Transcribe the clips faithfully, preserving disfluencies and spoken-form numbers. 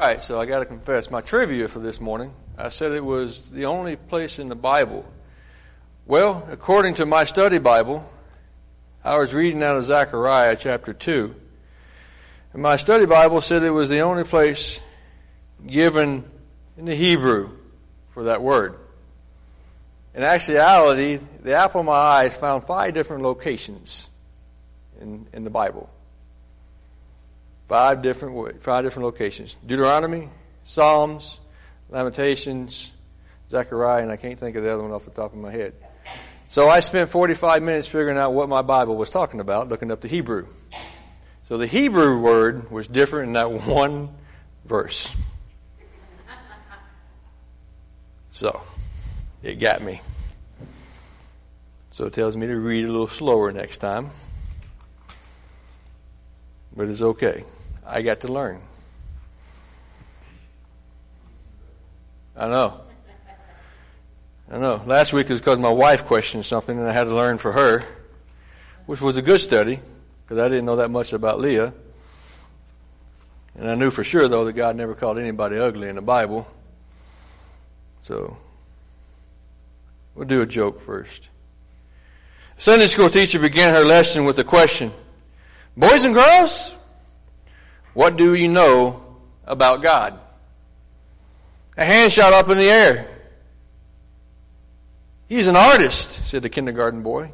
All right, so I got to confess, my trivia for this morning, I said it was the only place in the Bible. Well, according to my study Bible, I was reading out of Zechariah chapter two, and my study Bible said it was the only place given in the Hebrew for that word. In actuality, the apple of my eyes found five different locations in, in the Bible. Five different five different locations. Deuteronomy, Psalms, Lamentations, Zechariah, and I can't think of the other one off the top of my head. So I spent forty-five minutes figuring out what my Bible was talking about, looking up the Hebrew. So the Hebrew word was different in that one verse. So it got me. So it tells me to read a little slower next time. But it's okay. I got to learn. I know. I know. Last week it was because my wife questioned something and I had to learn for her, which was a good study because I didn't know that much about Leah. And I knew for sure, though, that God never called anybody ugly in the Bible. So we'll do a joke first. A Sunday school teacher began her lesson with a question. Boys and girls, what do you know about God? A hand shot up in the air. He's an artist, said the kindergarten boy.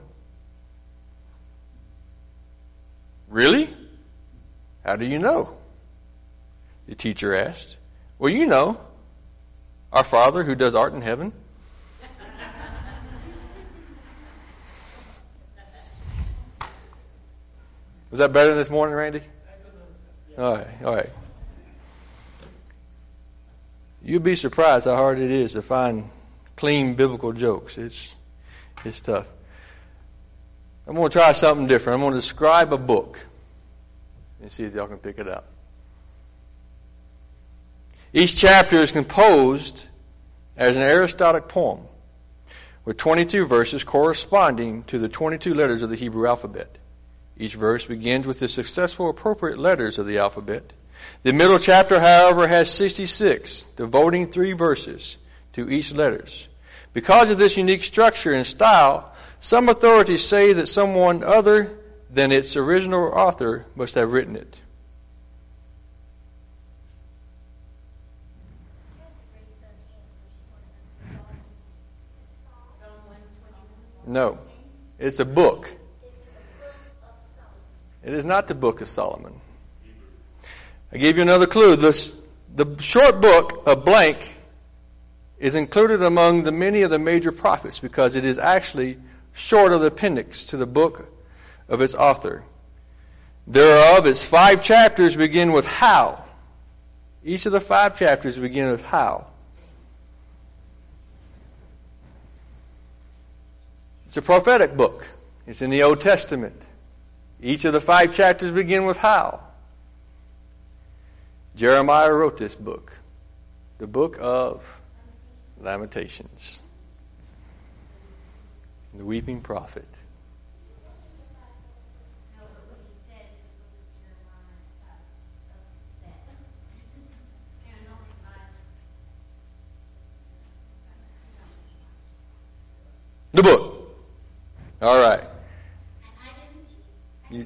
Really? How do you know? The teacher asked. Well, you know, our Father who does art in heaven. Was that better this morning, Randy? All right, all right. You'd be surprised how hard it is to find clean biblical jokes. It's it's tough. I'm going to try something different. I'm going to describe a book and see if y'all can pick it up. Each chapter is composed as an Aristotic poem with twenty-two verses corresponding to the twenty-two letters of the Hebrew alphabet. Each verse begins with the successful appropriate letters of the alphabet. The middle chapter, however, has sixty-six, devoting three verses to each letters. Because of this unique structure and style, some authorities say that someone other than its original author must have written it. No, it's a book. It is not the Book of Solomon. I gave you another clue. This, the short book of blank is included among the many of the major prophets because it is actually short of the appendix to the book of its author. Thereof, its five chapters begin with how. Each of the five chapters begin with how. It's a prophetic book. It's in the Old Testament. Each of the five chapters begin with how. Jeremiah wrote this book, the book of Lamentations, the weeping prophet. The book. All right. You,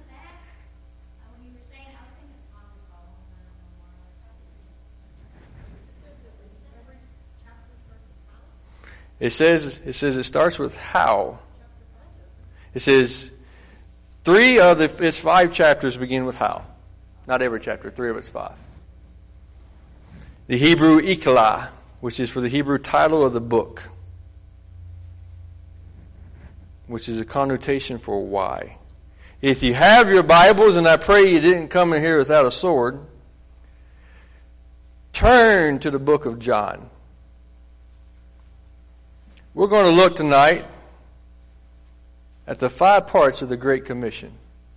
it says it says it starts with how. It says three of the, its five chapters begin with how. Not every chapter, three of its five. The Hebrew Iklah, which is for the Hebrew title of the book, which is a connotation for why. If you have your Bibles, and I pray you didn't come in here without a sword, turn to the book of John. We're going to look tonight at the five parts of the Great Commission,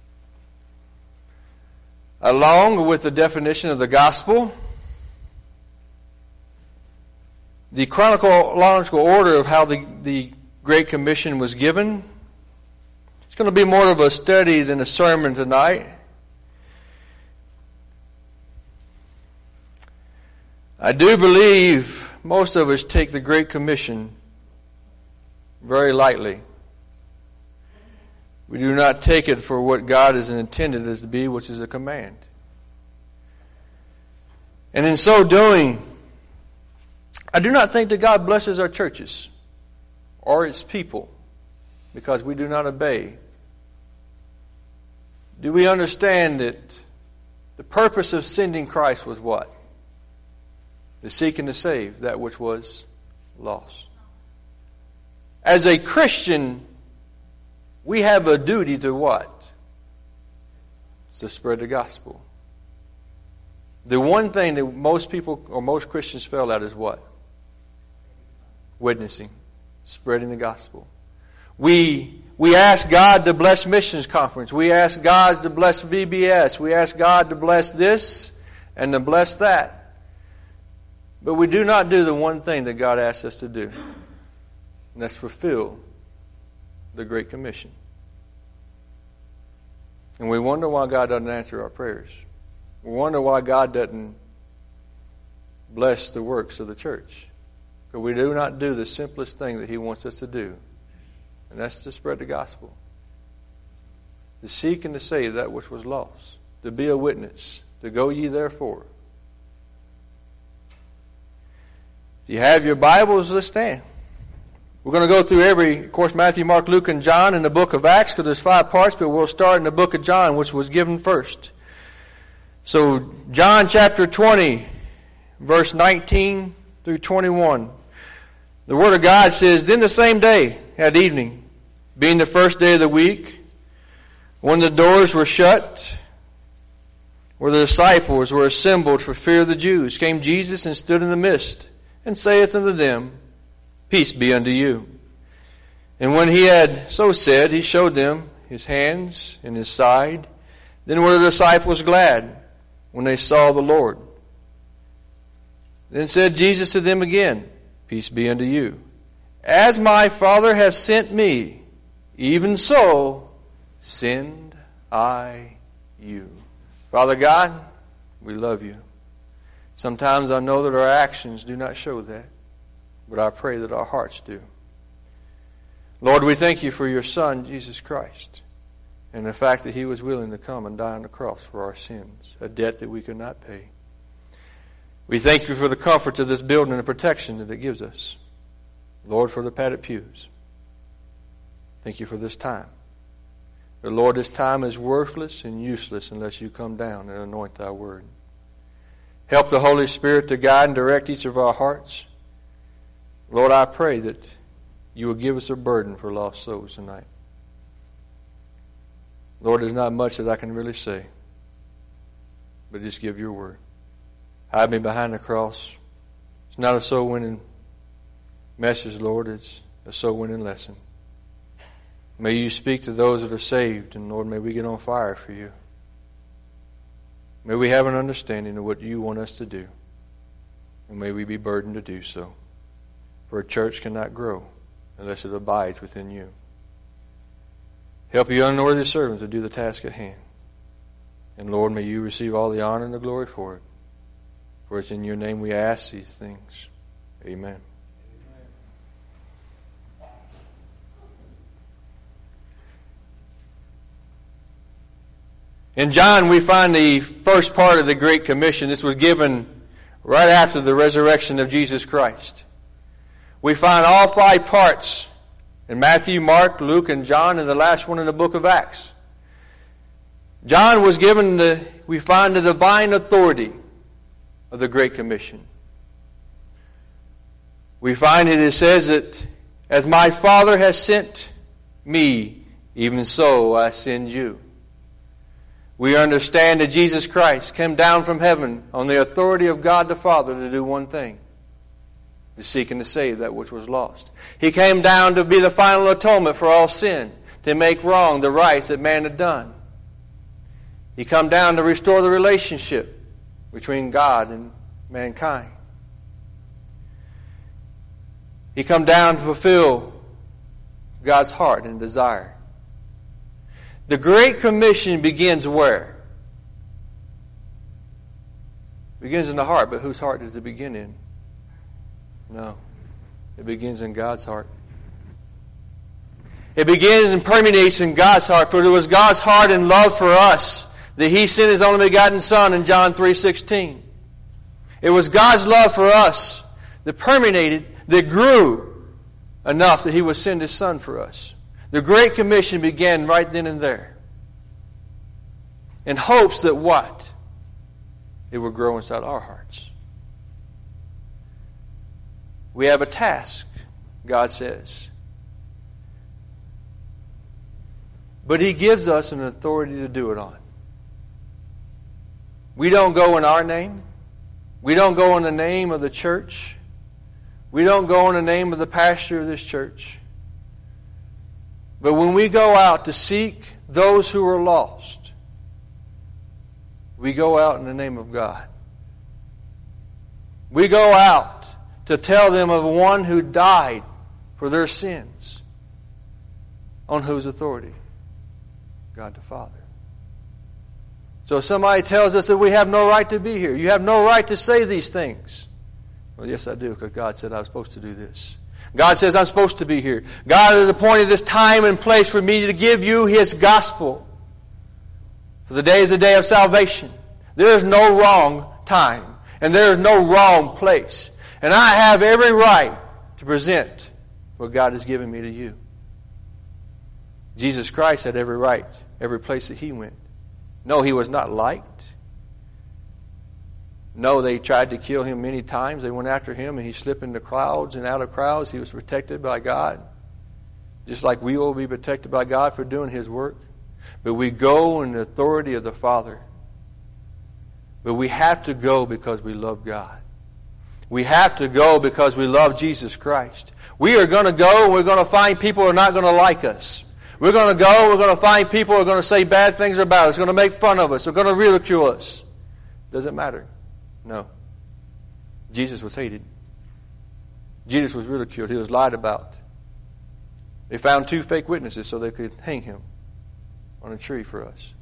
along with the definition of the gospel, the chronological order of how the, the Great Commission was given. It's going to be more of a study than a sermon tonight. I do believe most of us take the Great Commission very lightly. We do not take it for what God has intended it to be, which is a command. And in so doing, I do not think that God blesses our churches or its people because we do not obey. Do we understand that the purpose of sending Christ was what? To seek and to save that which was lost. As a Christian, we have a duty to what? To spread the gospel. The one thing that most people or most Christians fail at is what? Witnessing. Spreading the gospel. We we ask God to bless missions conference. We ask God to bless V B S. We ask God to bless this and to bless that. But we do not do the one thing that God asks us to do. And that's fulfill the Great Commission. And we wonder why God doesn't answer our prayers. We wonder why God doesn't bless the works of the church. Because we do not do the simplest thing that He wants us to do. And that's to spread the gospel. To seek and to save that which was lost. To be a witness. To go ye therefore. If you have your Bibles, let's stand. We're going to go through every, of course, Matthew, Mark, Luke, and John in the book of Acts, because there's five parts, but we'll start in the book of John, which was given first. So, John chapter twenty, verse nineteen through twenty-one. The Word of God says, Then the same day at evening, being the first day of the week, when the doors were shut, where the disciples were assembled for fear of the Jews, came Jesus and stood in the midst, and saith unto them, Peace be unto you. And when he had so said, he showed them his hands and his side. Then were the disciples glad when they saw the Lord. Then said Jesus to them again, Peace be unto you. As my Father hath sent me, even so send I you. Father God, we love you. Sometimes I know that our actions do not show that, but I pray that our hearts do. Lord, we thank you for your Son, Jesus Christ, and the fact that he was willing to come and die on the cross for our sins, a debt that we could not pay. We thank you for the comfort of this building and the protection that it gives us. Lord, for the padded pews. Thank you for this time. But Lord, this time is worthless and useless unless you come down and anoint thy word. Help the Holy Spirit to guide and direct each of our hearts. Lord, I pray that you will give us a burden for lost souls tonight. Lord, there's not much that I can really say, but just give your word. Hide me behind the cross. It's not a soul-winning message, Lord. It's a soul-winning lesson. May you speak to those that are saved, and Lord, may we get on fire for you. May we have an understanding of what you want us to do, and may we be burdened to do so. For a church cannot grow unless it abides within you. Help your unworthy servants to do the task at hand. And Lord, may you receive all the honor and the glory for it. For it's in your name we ask these things. Amen. In John, we find the first part of the Great Commission. This was given right after the resurrection of Jesus Christ. We find all five parts in Matthew, Mark, Luke, and John, and the last one in the book of Acts. John was given the, we find the divine authority of the Great Commission. We find it, it says that, as my Father has sent me, even so I send you. We understand that Jesus Christ came down from heaven on the authority of God the Father to do one thing. To seek and to save that which was lost. He came down to be the final atonement for all sin. To make wrong the rights that man had done. He came down to restore the relationship between God and mankind. He come down to fulfill God's heart and desire. The Great Commission begins where? begins in the heart, but whose heart does it begin in? No. It begins in God's heart. It begins and permeates in God's heart, for it was God's heart and love for us that He sent His only begotten Son in John three sixteen. It was God's love for us that permeated, that grew enough that He would send His Son for us. The Great Commission began right then and there. In hopes that what? It would grow inside our hearts. We have a task, God says. But He gives us an authority to do it on. We don't go in our name. We don't go in the name of the church. We don't go in the name of the pastor of this church. But when we go out to seek those who are lost, we go out in the name of God. We go out to tell them of one who died for their sins. On whose authority? God the Father. So if somebody tells us that we have no right to be here, you have no right to say these things. Well, yes, I do, because God said I was supposed to do this. God says I'm supposed to be here. God has appointed this time and place for me to give you His gospel. For the day is the day of salvation. There is no wrong time, and there is no wrong place. And I have every right to present what God has given me to you. Jesus Christ had every right, every place that He went. No, He was not liked. No, they tried to kill Him many times. They went after Him, and He slipped into crowds and out of crowds. He was protected by God. Just like we will be protected by God for doing His work. But we go in the authority of the Father. But we have to go because we love God. We have to go because we love Jesus Christ. We are going to go and we're going to find people who are not going to like us. We're going to go, we're going to find people who are going to say bad things about us, going to make fun of us, they're going to ridicule us. Doesn't matter. No. Jesus was hated. Jesus was ridiculed. He was lied about. They found two fake witnesses so they could hang Him on a tree for us.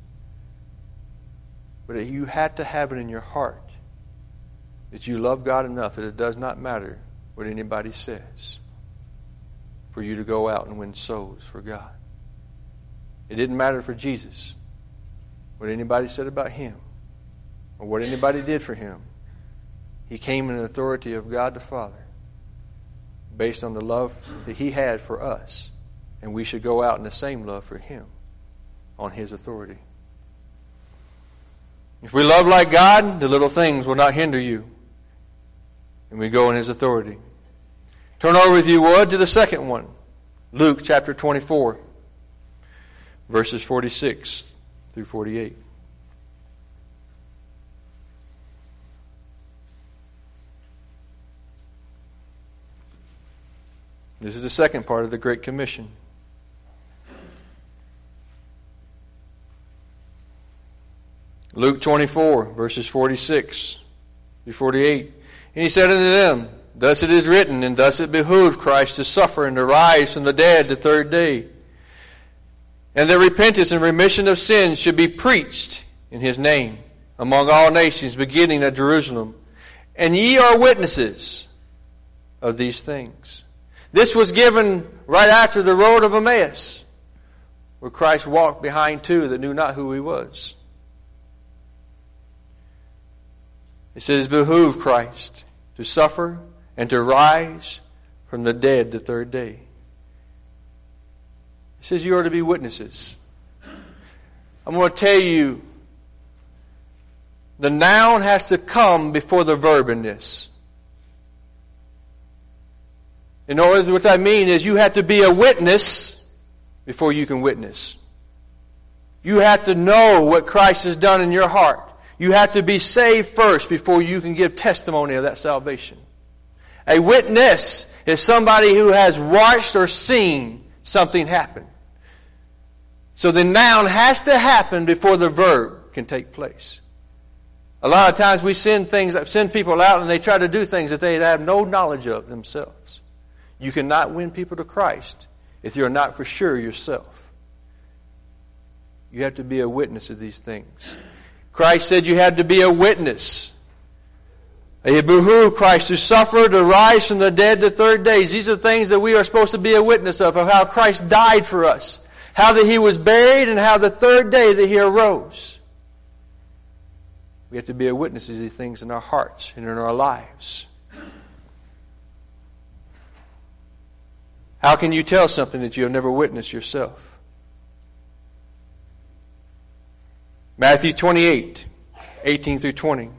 But you had to have it in your heart that you love God enough that it does not matter what anybody says for you to go out and win souls for God. It didn't matter for Jesus what anybody said about Him or what anybody did for Him. He came in the authority of God the Father based on the love that He had for us. And we should go out in the same love for Him on His authority. If we love like God, the little things will not hinder you. And we go in His authority. Turn over, if you would, to the second one. Luke chapter twenty-four, verses forty-six through forty-eight. This is the second part of the Great Commission. Luke twenty-four, verses forty-six through forty-eight. And He said unto them, Thus it is written, and thus it behooved Christ to suffer and to rise from the dead the third day. And that repentance and remission of sins should be preached in His name among all nations, beginning at Jerusalem. And ye are witnesses of these things. This was given right after the road of Emmaus, where Christ walked behind two that knew not who He was. It says, behoove Christ to suffer and to rise from the dead the third day. It says you are to be witnesses. I'm going to tell you, the noun has to come before the verb in this. In order, what I mean is you have to be a witness before you can witness. You have to know what Christ has done in your heart. You have to be saved first before you can give testimony of that salvation. A witness is somebody who has watched or seen something happen. So the noun has to happen before the verb can take place. A lot of times we send things, send people out and they try to do things that they have no knowledge of themselves. You cannot win people to Christ if you're not for sure yourself. You have to be a witness of these things. Christ said you had to be a witness It behooved Christ to suffer, to rise from the dead the third day. These are things that we are supposed to be a witness of, of how Christ died for us, how that He was buried, and how the third day that He arose. We have to be a witness of these things in our hearts and in our lives. How can you tell something that you have never witnessed yourself? Matthew twenty-eight, eighteen through twenty.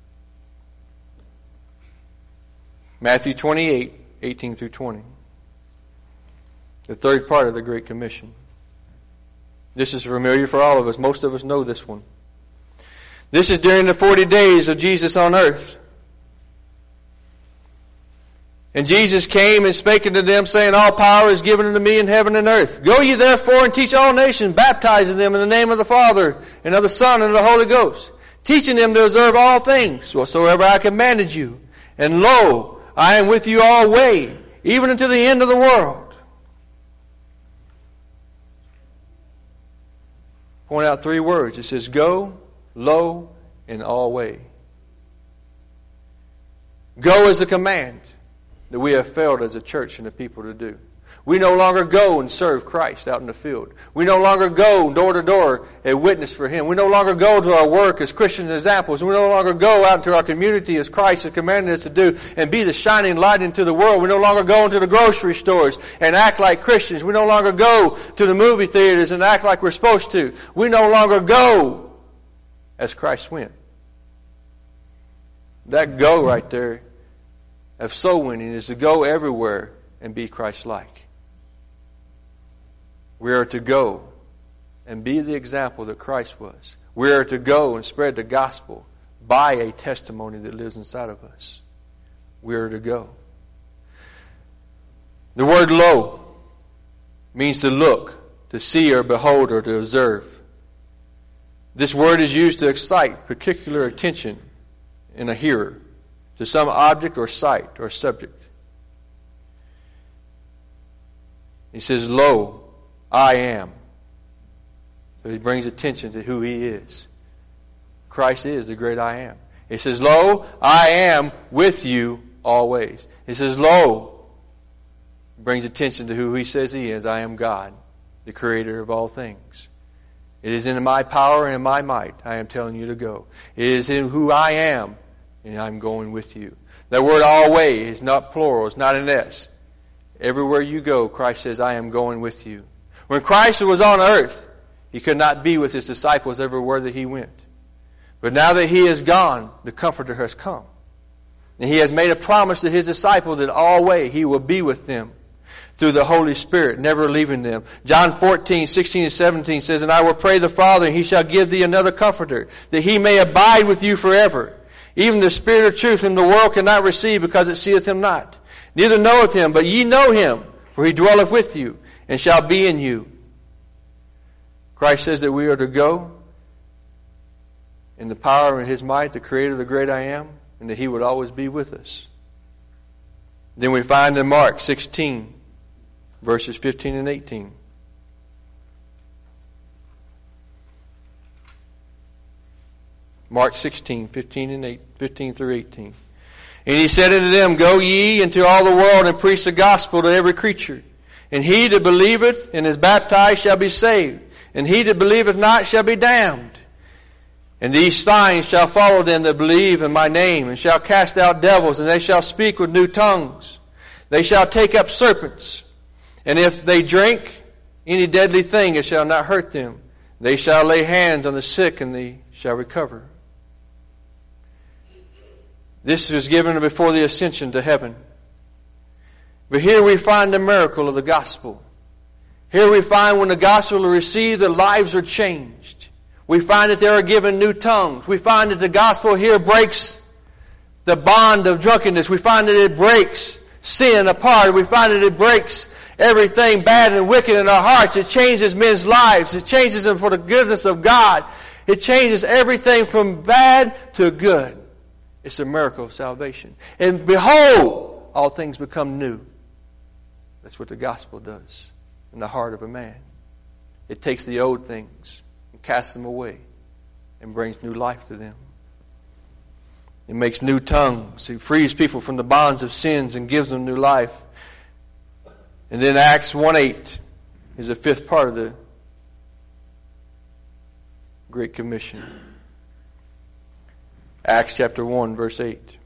Matthew twenty-eight, eighteen through twenty. The third part of the Great Commission. This is familiar for all of us. Most of us know this one. This is during the forty days of Jesus on earth. And Jesus came and spake unto them, saying, All power is given unto me in heaven and earth. Go ye therefore and teach all nations, baptizing them in the name of the Father, and of the Son, and of the Holy Ghost, teaching them to observe all things whatsoever I commanded you. And lo, I am with you alway, even unto the end of the world. Point out three words. It says, go, lo, and alway. Go is a command that we have failed as a church and a people to do. We no longer go and serve Christ out in the field. We no longer go door to door and witness for Him. We no longer go to our work as Christian examples. We no longer go out into our community as Christ has commanded us to do and be the shining light into the world. We no longer go into the grocery stores and act like Christians. We no longer go to the movie theaters and act like we're supposed to. We no longer go as Christ went. That go right there of soul winning is to go everywhere and be Christ-like. We are to go and be the example that Christ was. We are to go and spread the gospel by a testimony that lives inside of us. We are to go. The word lo means to look, to see or behold or to observe. This word is used to excite particular attention in a hearer to some object or sight or subject. He says, lo, I am. So he brings attention to who He is. Christ is the great I am. He says, lo, I am with you always. He says, lo, brings attention to who He says He is. I am God, the creator of all things. It is in my power and in my might I am telling you to go. It is in who I am, and I'm going with you. That word always is not plural. It's not an S. Everywhere you go, Christ says, I am going with you. When Christ was on earth, He could not be with His disciples everywhere that He went. But now that He is gone, the Comforter has come. And He has made a promise to His disciples that always He will be with them through the Holy Spirit, never leaving them. John fourteen, sixteen and seventeen says, And I will pray the Father, and He shall give thee another Comforter, that He may abide with you forever. Even the Spirit of truth whom the world cannot receive, because it seeth Him not. Neither knoweth Him, but ye know Him, for He dwelleth with you, and shall be in you. Christ says that we are to go in the power of His might, the Creator of the great I am, and that He would always be with us. Then we find in Mark sixteen, verses fifteen and eighteen. Mark sixteen, fifteen and eight, fifteen through eighteen. And He said unto them, Go ye into all the world and preach the gospel to every creature. And he that believeth and is baptized shall be saved, and he that believeth not shall be damned. And these signs shall follow them that believe in my name, and shall cast out devils, and they shall speak with new tongues. They shall take up serpents, and if they drink any deadly thing, it shall not hurt them. They shall lay hands on the sick, and they shall recover. This was given before the ascension to heaven. But here we find the miracle of the gospel. Here we find when the gospel is received, the lives are changed. We find that they are given new tongues. We find that the gospel here breaks the bond of drunkenness. We find that it breaks sin apart. We find that it breaks everything bad and wicked in our hearts. It changes men's lives. It changes them for the goodness of God. It changes everything from bad to good. It's a miracle of salvation. And behold, all things become new. That's what the gospel does in the heart of a man. It takes the old things and casts them away and brings new life to them. He makes new tongues. He frees people from the bonds of sins and gives them new life. And then Acts one eight is the fifth part of the Great Commission. Acts chapter one, verse eight. It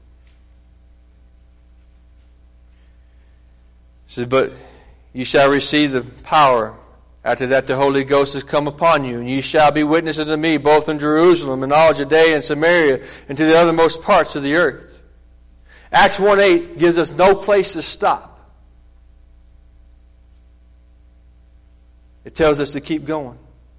says, "But ye shall receive the power after that the Holy Ghost has come upon you, and ye shall be witnesses to me both in Jerusalem and all Judea and Samaria and to the uttermost parts of the earth." Acts one eight gives us no place to stop. It tells us to keep going.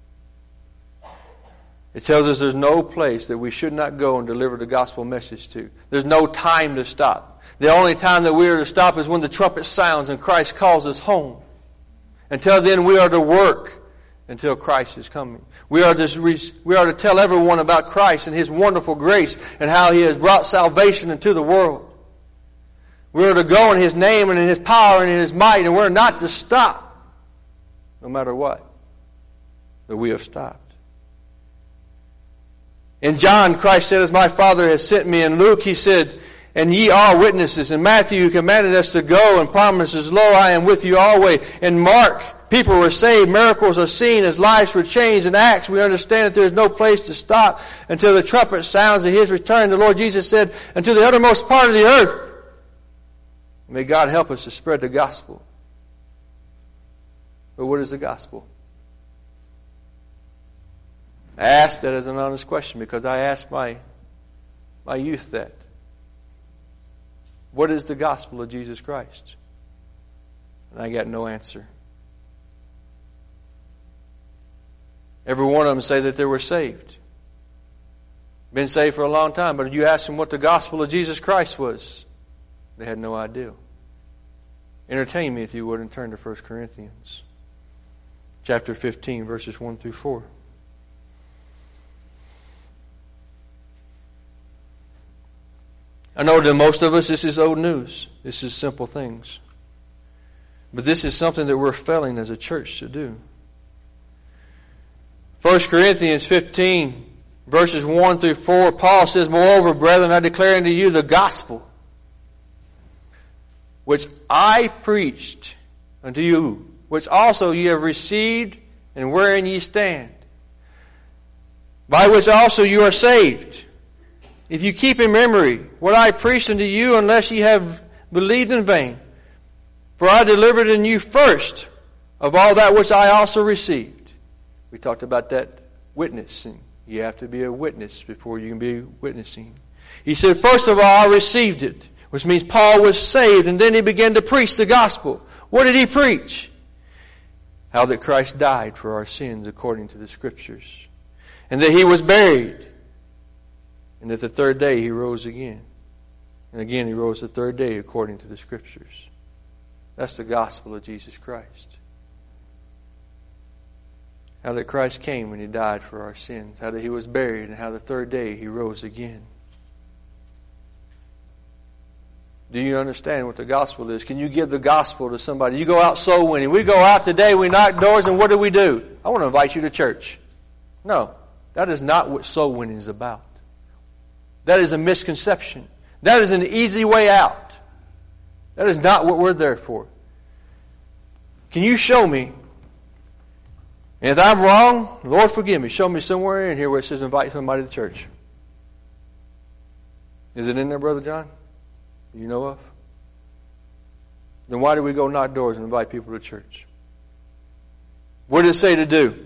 It tells us there's no place that we should not go and deliver the gospel message to. There's no time to stop. The only time that we are to stop is when the trumpet sounds and Christ calls us home. Until then, we are to work until Christ is coming. We are to we are to tell everyone about Christ and His wonderful grace and how He has brought salvation into the world. We are to go in His name and in His power and in His might, and we're not to stop, no matter what. But we have stopped. In John, Christ said, "As my Father has sent me." In Luke, He said, "And ye are witnesses." In Matthew, He commanded us to go and promises, "Lo, I am with you always." In Mark, people were saved, miracles are seen, as lives were changed. In Acts, we understand that there is no place to stop until the trumpet sounds at His return. The Lord Jesus said, "Unto the uttermost part of the earth." May God help us to spread the gospel. But what is the gospel? I asked that as an honest question because I asked my, my youth that. What is the gospel of Jesus Christ? And I got no answer. Every one of them say that they were saved. Been saved for a long time, but you ask them what the gospel of Jesus Christ was, they had no idea. Entertain me, if you would, and turn to First Corinthians chapter fifteen, verses one through four. I know to most of us this is old news. This is simple things. But this is something that we're failing as a church to do. First Corinthians fifteen, verses one through four, Paul says, "Moreover, brethren, I declare unto you the gospel, which I preached unto you, which also ye have received, and wherein ye stand, by which also you are saved, if you keep in memory what I preached unto you, unless ye have believed in vain. For I delivered in you first of all that which I also received." We talked about that witnessing. You have to be a witness before you can be witnessing. He said, "First of all, I received it," which means Paul was saved, and then he began to preach the gospel. What did he preach? How that Christ died for our sins according to the Scriptures, and that He was buried, and that the third day He rose again. And again He rose the third day according to the Scriptures. That's the gospel of Jesus Christ. How that Christ came and He died for our sins. How that He was buried, and how the third day He rose again. Do you understand what the gospel is? Can you give the gospel to somebody? You go out soul winning. We go out today, we knock doors, and what do we do? I want to invite you to church. No, that is not what soul winning is about. That is a misconception. That is an easy way out. That is not what we're there for. Can you show me? And if I'm wrong, Lord forgive me. Show me somewhere in here where it says invite somebody to church. Is it in there, Brother John? You know of? Then why do we go knock doors and invite people to church? What did it say to do?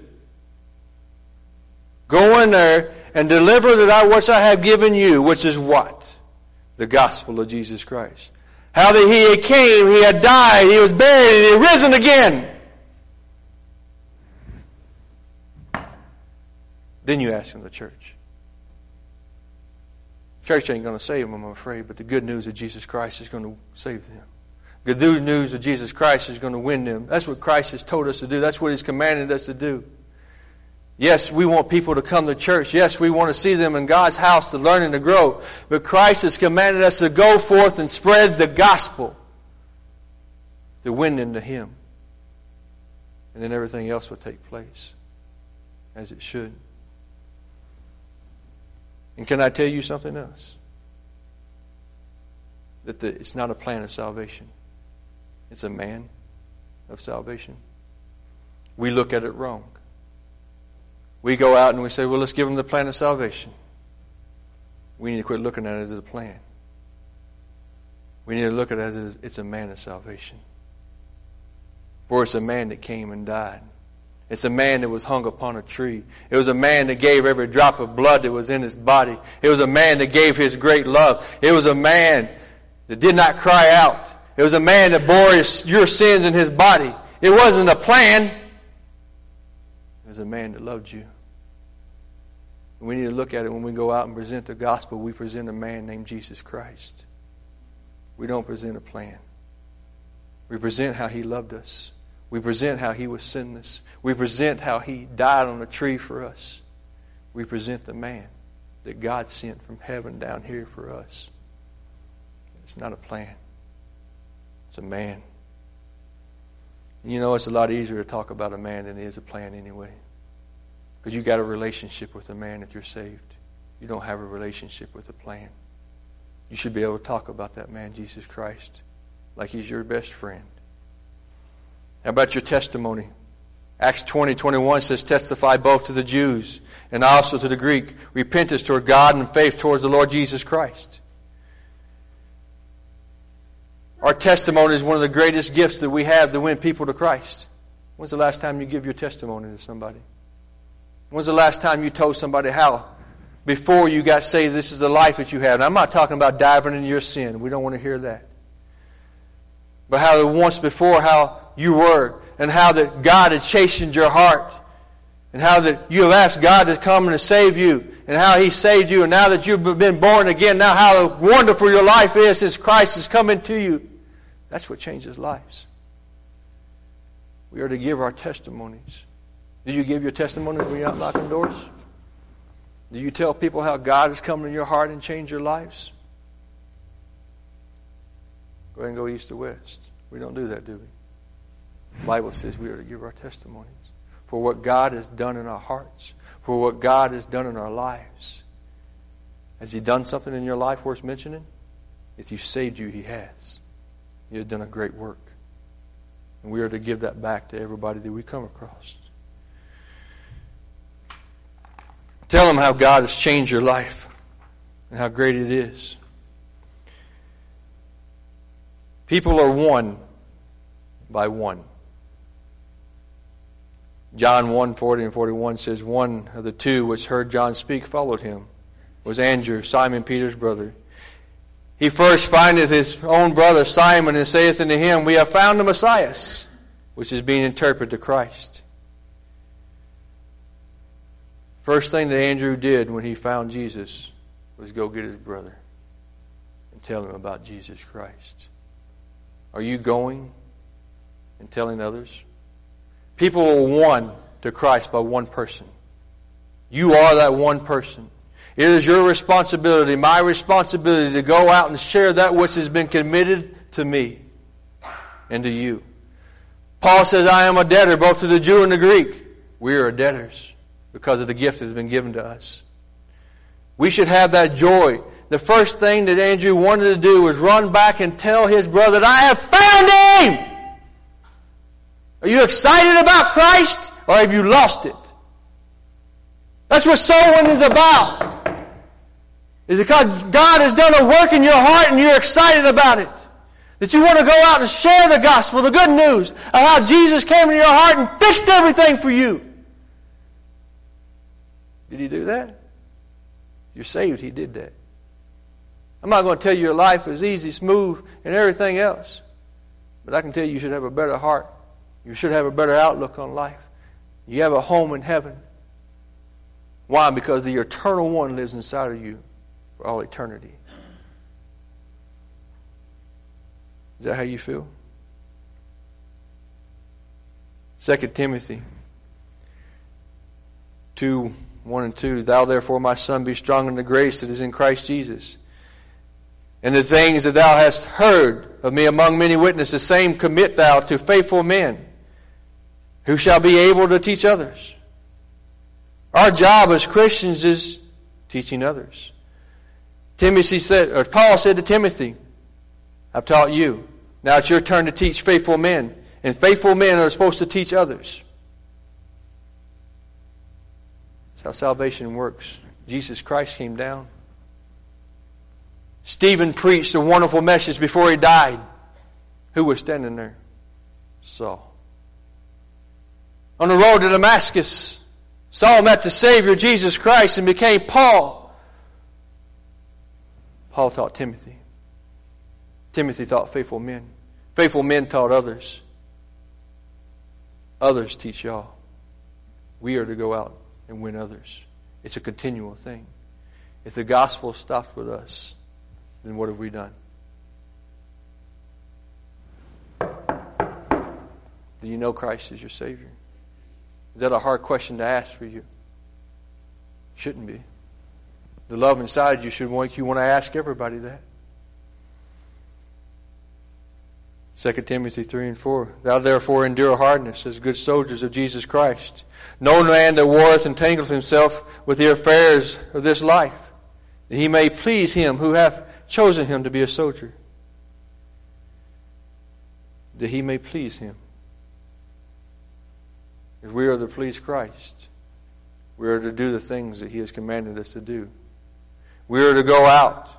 Go in there and deliver that which I have given you, which is what? The gospel of Jesus Christ. How that He had came, He had died, He was buried, and He had risen again. Then you ask Him the church. Church ain't going to save them, I'm afraid, but the good news of Jesus Christ is going to save them. The good news of Jesus Christ is going to win them. That's what Christ has told us to do. That's what He's commanded us to do. Yes, we want people to come to church. Yes, we want to see them in God's house to learn and to grow. But Christ has commanded us to go forth and spread the gospel to win them to Him. And then everything else will take place as it should. And can I tell you something else? that the, it's not a plan of salvation. It's a man of salvation. We look at it wrong. We go out and we say, well, let's give them the plan of salvation. We need to quit looking at it as a plan. We need to look at it as it's a man of salvation. For it's a man that came and died. It's a man that was hung upon a tree. It was a man that gave every drop of blood that was in his body. It was a man that gave his great love. It was a man that did not cry out. It was a man that bore his, your sins in his body. It wasn't a plan. It was a man that loved you. We need to look at it when we go out and present the gospel. We present a man named Jesus Christ. We don't present a plan. We present how he loved us. We present how he was sinless. We present how he died on a tree for us. We present the man that God sent from heaven down here for us. It's not a plan. It's a man. And you know, it's a lot easier to talk about a man than it is a plan anyway. Because you got a relationship with a man if you're saved. You don't have a relationship with a plan. You should be able to talk about that man, Jesus Christ, like he's your best friend. How about your testimony? Acts twenty, twenty-one says, testify both to the Jews and also to the Greek. Repentance toward God and faith towards the Lord Jesus Christ. Our testimony is one of the greatest gifts that we have to win people to Christ. When's the last time you give your testimony to somebody? When's the last time you told somebody how, before you got saved, this is the life that you have? And I'm not talking about diving into your sin. We don't want to hear that. But how once before, how you were, and how that God had chastened your heart, and how that you have asked God to come and to save you, and how He saved you, and now that you've been born again, now how wonderful your life is since Christ has come into you. That's what changes lives. We are to give our testimonies. Did you give your testimonies when you're out knocking doors? Do you tell people how God has come into your heart and changed your lives? Go ahead and go east or west. We don't do that, do we? The Bible says we are to give our testimonies for what God has done in our hearts, for what God has done in our lives. Has He done something in your life worth mentioning? If He saved you, He has. He has done a great work. And we are to give that back to everybody that we come across. Tell them how God has changed your life and how great it is. People are won by one. John one, forty and forty-one says, one of the two which heard John speak followed him, was Andrew, Simon Peter's brother. He first findeth his own brother Simon, and saith unto him, we have found the Messiah, which is being interpreted to Christ. First thing that Andrew did when he found Jesus was go get his brother and tell him about Jesus Christ. Are you going and telling others? People are won to Christ by one person. You are that one person. It is your responsibility, my responsibility, to go out and share that which has been committed to me and to you. Paul says, I am a debtor both to the Jew and the Greek. We are debtors because of the gift that has been given to us. We should have that joy. The first thing that Andrew wanted to do was run back and tell his brother that I have found him! Are you excited about Christ, or have you lost it? That's what soul winning is about. It's because God has done a work in your heart and you're excited about it. That you want to go out and share the gospel, the good news of how Jesus came into your heart and fixed everything for you. Did He do that? If you're saved, He did that. I'm not going to tell you your life is easy, smooth, and everything else. But I can tell you you should have a better heart. You should have a better outlook on life. You have a home in heaven. Why? Because the eternal one lives inside of you for all eternity. Is that how you feel? Second Timothy two, one and two. Thou therefore, my son, be strong in the grace that is in Christ Jesus. And the things that thou hast heard of me among many witnesses, the same commit thou to faithful men, who shall be able to teach others. Our job as Christians is teaching others. Timothy said, or Paul said to Timothy, I've taught you. Now it's your turn to teach faithful men. And faithful men are supposed to teach others. That's how salvation works. Jesus Christ came down. Stephen preached a wonderful message before he died. Who was standing there? Saul. On the road to Damascus, Saul met the Savior, Jesus Christ, and became Paul. Paul taught Timothy. Timothy taught faithful men. Faithful men taught others. Others teach y'all. We are to go out and win others. It's a continual thing. If the gospel stopped with us, then what have we done? Do you know Christ as your Savior? Is that a hard question to ask for you? Shouldn't be. The love inside you should make you want to ask everybody that. Second Timothy three and four. Thou therefore endure hardness as good soldiers of Jesus Christ. No man that warreth entangleth himself with the affairs of this life, that he may please him who hath chosen him to be a soldier. That he may please him. If we are to please Christ, we are to do the things that he has commanded us to do. We are to go out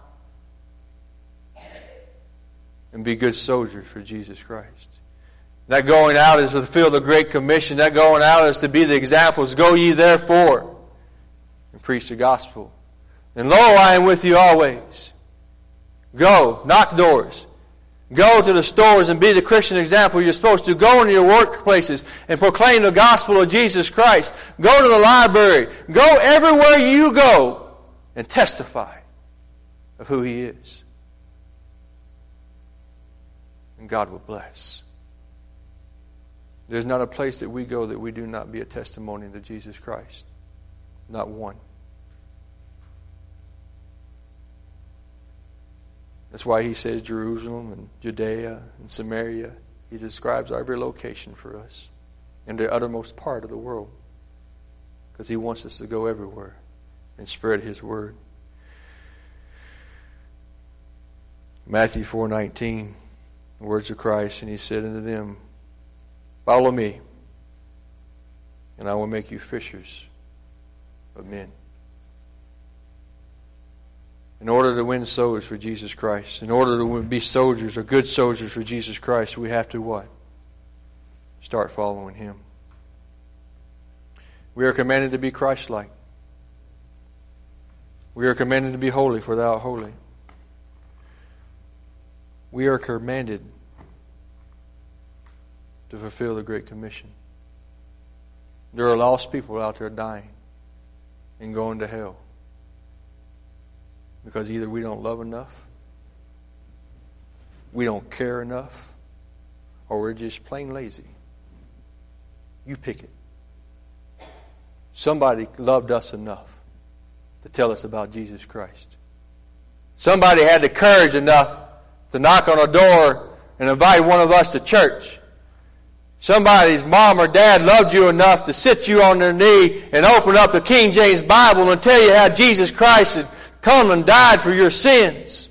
and be good soldiers for Jesus Christ. That going out is to fulfill the Great Commission. That going out is to be the examples. Go ye therefore and preach the gospel. And lo, I am with you always. Go, knock doors. Go to the stores and be the Christian example you're supposed to. Go into your workplaces and proclaim the gospel of Jesus Christ. Go to the library. Go everywhere you go and testify of who he is. And God will bless. There's not a place that we go that we do not be a testimony to Jesus Christ. Not one. That's why he says Jerusalem and Judea and Samaria. He describes every location for us in the uttermost part of the world. Because he wants us to go everywhere and spread his word. Matthew four nineteen, the words of Christ, and he said unto them, follow me, and I will make you fishers of men. In order to win souls for Jesus Christ, in order to be soldiers or good soldiers for Jesus Christ, we have to what? Start following him. We are commanded to be Christ-like. We are commanded to be holy, for thou art holy. We are commanded to fulfill the Great Commission. There are lost people out there dying and going to hell. Because either we don't love enough, we don't care enough, or we're just plain lazy. You pick it. Somebody loved us enough to tell us about Jesus Christ. Somebody had the courage enough to knock on a door and invite one of us to church. Somebody's mom or dad loved you enough to sit you on their knee and open up the King James Bible and tell you how Jesus Christ had come and died for your sins.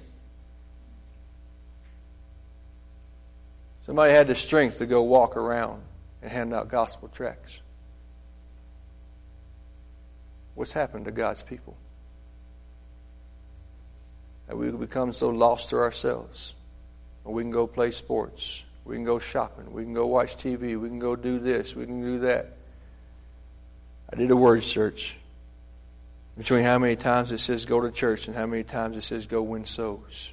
Somebody had the strength to go walk around and hand out gospel tracts. What's happened to God's people? That we become so lost to ourselves. We can go play sports. We can go shopping. We can go watch T V. We can go do this. We can do that. I did a word search between how many times it says go to church and how many times it says go win souls.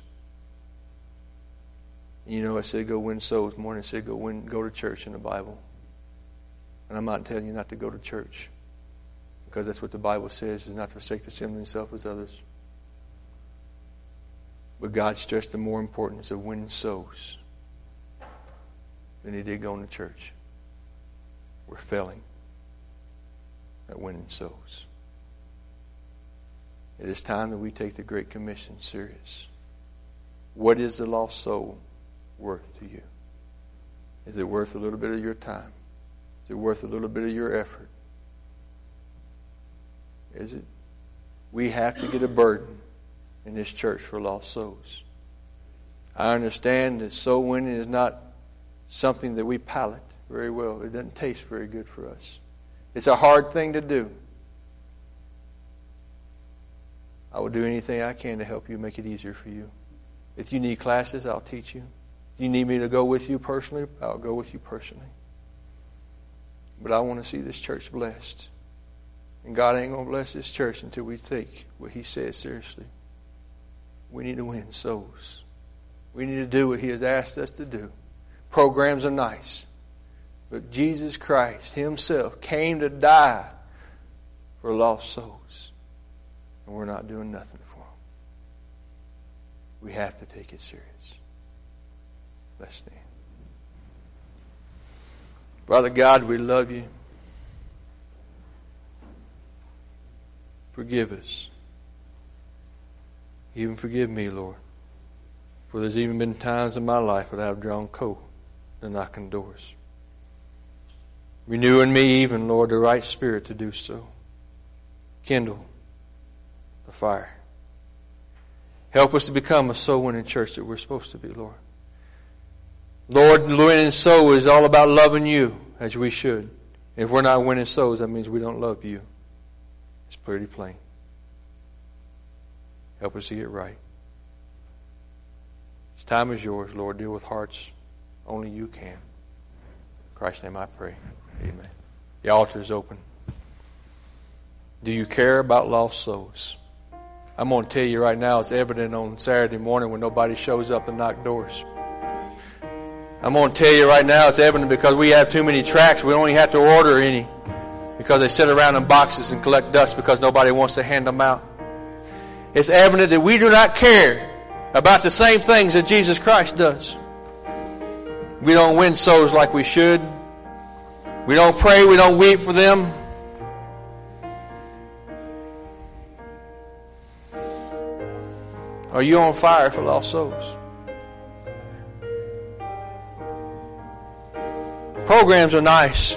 And you know, it said go win souls more than it said go win, go to church in the Bible. And I'm not telling you not to go to church, because that's what the Bible says, is not to forsake the assembly himself as others. But God stressed the more importance of winning souls than he did going to church. We're failing at winning souls. It is time that we take the Great Commission serious. What is the lost soul worth to you? Is it worth a little bit of your time? Is it worth a little bit of your effort? Is it? We have to get a burden in this church for lost souls. I understand that soul winning is not something that we palate very well. It doesn't taste very good for us. It's a hard thing to do. I will do anything I can to help you make it easier for you. If you need classes, I'll teach you. If you need me to go with you personally, I'll go with you personally. But I want to see this church blessed. And God ain't going to bless this church until we take what He says seriously. We need to win souls. We need to do what He has asked us to do. Programs are nice. But Jesus Christ Himself came to die for lost souls. And we're not doing nothing for them. We have to take it serious. Let's stand. Father God, we love You. Forgive us. Even forgive me, Lord. For there's even been times in my life that I've drawn cold to knocking doors. Renew in me even, Lord, the right spirit to do so. Kindle the fire. Help us to become a soul-winning church that we're supposed to be, Lord. Lord, winning souls is all about loving You as we should. If we're not winning souls, that means we don't love You. It's pretty plain. Help us to get right. This time is Yours, Lord. Deal with hearts only You can. In Christ's name I pray. Amen. The altar is open. Do you care about lost souls? I'm going to tell you right now, it's evident on Saturday morning when nobody shows up and knock doors. I'm going to tell you right now, it's evident because we have too many tracts. We only have to order any because they sit around in boxes and collect dust because nobody wants to hand them out. It's evident that we do not care about the same things that Jesus Christ does. We don't win souls like we should. We don't pray. We don't weep for them. Are you on fire for lost souls? Programs are nice,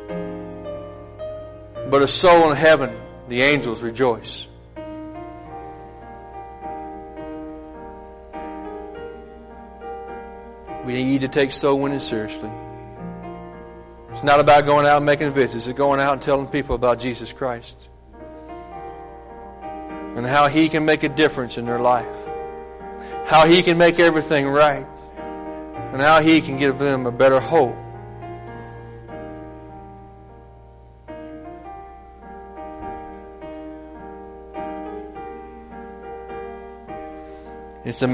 but a soul in heaven, the angels rejoice. We need to take soul winning seriously. It's not about going out and making visits. It's going out and telling people about Jesus Christ and how He can make a difference in their life, how He can make everything right, and how He can give them a better hope. It's a